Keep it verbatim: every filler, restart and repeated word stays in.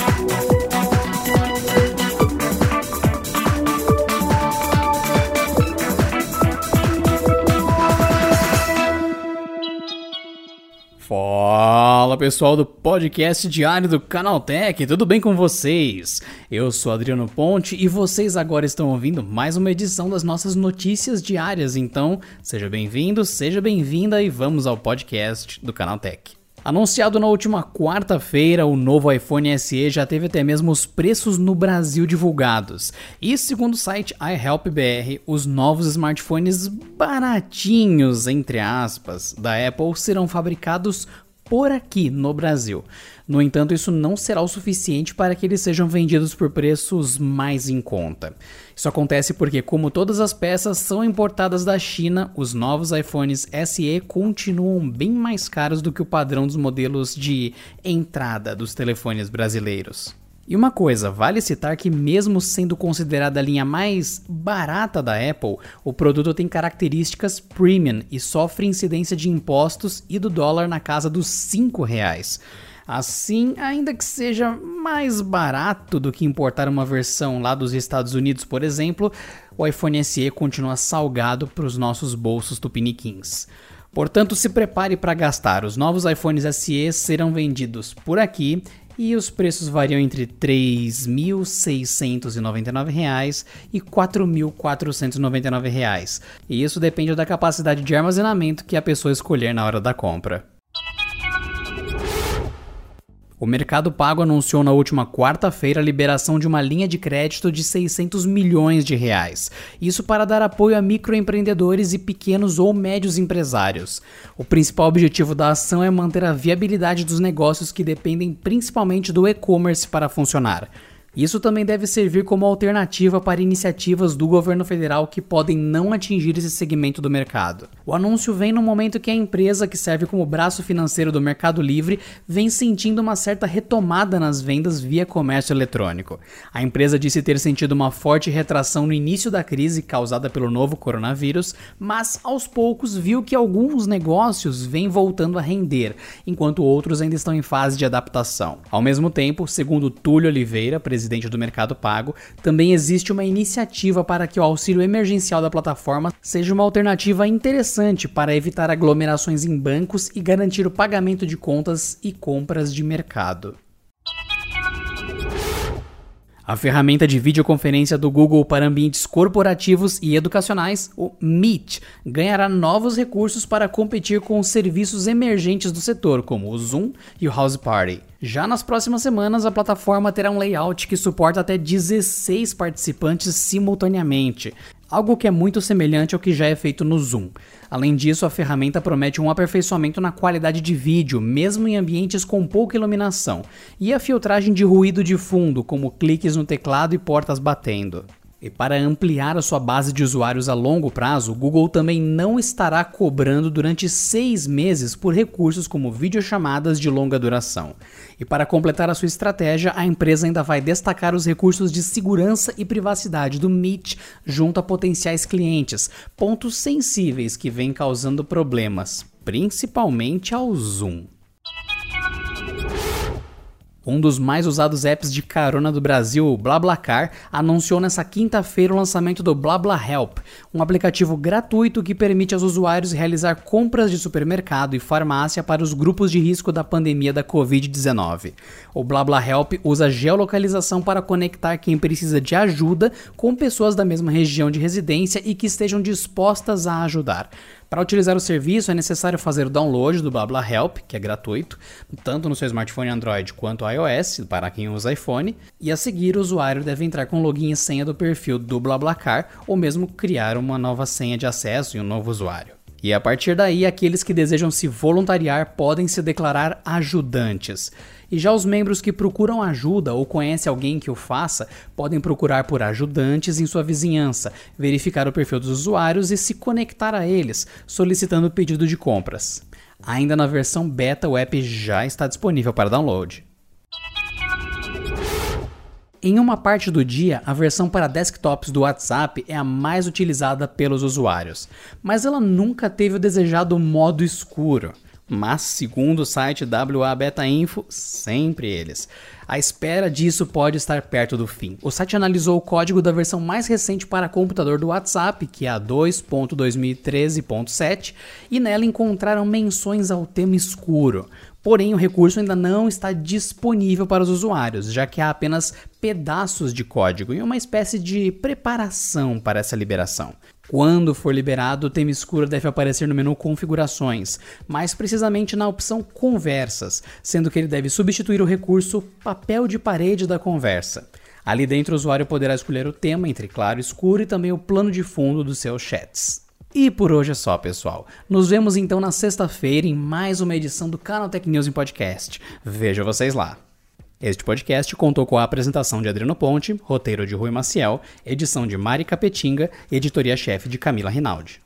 Fala pessoal do podcast diário do Canaltech, tudo bem com vocês? Eu sou Adriano Ponte e vocês agora estão ouvindo mais uma edição das nossas notícias diárias, então seja bem-vindo, seja bem-vinda e vamos ao podcast do Canaltech. Anunciado na última quarta-feira, o novo iPhone S E já teve até mesmo os preços no Brasil divulgados. E segundo o site iHelpBR, os novos smartphones baratinhos, entre aspas, da Apple serão fabricados por aqui no Brasil. No entanto, isso não será o suficiente para que eles sejam vendidos por preços mais em conta. Isso acontece porque, como todas as peças são importadas da China, os novos iPhones S E continuam bem mais caros do que o padrão dos modelos de entrada dos telefones brasileiros. E uma coisa, vale citar que mesmo sendo considerada a linha mais barata da Apple, o produto tem características premium e sofre incidência de impostos e do dólar na casa dos cinco reais. Assim, ainda que seja mais barato do que importar uma versão lá dos Estados Unidos, por exemplo, o iPhone S E continua salgado para os nossos bolsos tupiniquins. Portanto, se prepare para gastar. Os novos iPhones S E serão vendidos por aqui e os preços variam entre três mil seiscentos e noventa e nove reais e quatro mil quatrocentos e noventa e nove reais. E isso depende da capacidade de armazenamento que a pessoa escolher na hora da compra. O Mercado Pago anunciou na última quarta-feira a liberação de uma linha de crédito de seiscentos milhões de reais. Isso para dar apoio a microempreendedores e pequenos ou médios empresários. O principal objetivo da ação é manter a viabilidade dos negócios que dependem principalmente do e-commerce para funcionar. Isso também deve servir como alternativa para iniciativas do governo federal que podem não atingir esse segmento do mercado. O anúncio vem no momento que a empresa, que serve como braço financeiro do Mercado Livre, vem sentindo uma certa retomada nas vendas via comércio eletrônico. A empresa disse ter sentido uma forte retração no início da crise causada pelo novo coronavírus, mas aos poucos viu que alguns negócios vêm voltando a render, enquanto outros ainda estão em fase de adaptação. Ao mesmo tempo, segundo Túlio Oliveira, presidente presidente do Mercado Pago, também existe uma iniciativa para que o auxílio emergencial da plataforma seja uma alternativa interessante para evitar aglomerações em bancos e garantir o pagamento de contas e compras de mercado. A ferramenta de videoconferência do Google para ambientes corporativos e educacionais, o Meet, ganhará novos recursos para competir com os serviços emergentes do setor, como o Zoom e o House Party. Já nas próximas semanas, a plataforma terá um layout que suporta até dezesseis participantes simultaneamente, algo que é muito semelhante ao que já é feito no Zoom. Além disso, a ferramenta promete um aperfeiçoamento na qualidade de vídeo, mesmo em ambientes com pouca iluminação, e a filtragem de ruído de fundo, como cliques no teclado e portas batendo. E para ampliar a sua base de usuários a longo prazo, o Google também não estará cobrando durante seis meses por recursos como videochamadas de longa duração. E para completar a sua estratégia, a empresa ainda vai destacar os recursos de segurança e privacidade do Meet junto a potenciais clientes, pontos sensíveis que vêm causando problemas, principalmente ao Zoom. Um dos mais usados apps de carona do Brasil, o BlaBlaCar, anunciou nesta quinta-feira o lançamento do BlaBlaHelp, um aplicativo gratuito que permite aos usuários realizar compras de supermercado e farmácia para os grupos de risco da pandemia da covid dezenove. O BlaBlaHelp usa geolocalização para conectar quem precisa de ajuda com pessoas da mesma região de residência e que estejam dispostas a ajudar. Para utilizar o serviço, é necessário fazer o download do BlaBlaHelp, que é gratuito, tanto no seu smartphone Android quanto iOS, para quem usa iPhone, e a seguir o usuário deve entrar com login e senha do perfil do BlaBlaCar, ou mesmo criar uma nova senha de acesso e um novo usuário. E a partir daí, aqueles que desejam se voluntariar podem se declarar ajudantes. E já os membros que procuram ajuda ou conhecem alguém que o faça, podem procurar por ajudantes em sua vizinhança, verificar o perfil dos usuários e se conectar a eles, solicitando o pedido de compras. Ainda na versão beta, o app já está disponível para download. Em uma parte do dia, a versão para desktops do WhatsApp é a mais utilizada pelos usuários, mas ela nunca teve o desejado modo escuro. Mas, segundo o site W A Beta Info, sempre eles. A espera disso pode estar perto do fim. O site analisou o código da versão mais recente para computador do WhatsApp, que é a dois ponto dois mil e treze ponto sete, e nela encontraram menções ao tema escuro. Porém, o recurso ainda não está disponível para os usuários, já que há apenas pedaços de código e uma espécie de preparação para essa liberação. Quando for liberado, o tema escuro deve aparecer no menu Configurações, mais precisamente na opção Conversas, sendo que ele deve substituir o recurso Papel de Parede da conversa. Ali dentro, o usuário poderá escolher o tema entre claro e escuro e também o plano de fundo dos seus chats. E por hoje é só, pessoal. Nos vemos então na sexta-feira em mais uma edição do Canaltech News em Podcast. Vejo vocês lá. Este podcast contou com a apresentação de Adriano Ponte, roteiro de Rui Maciel, edição de Mari Capetinga e editoria-chefe de Camila Rinaldi.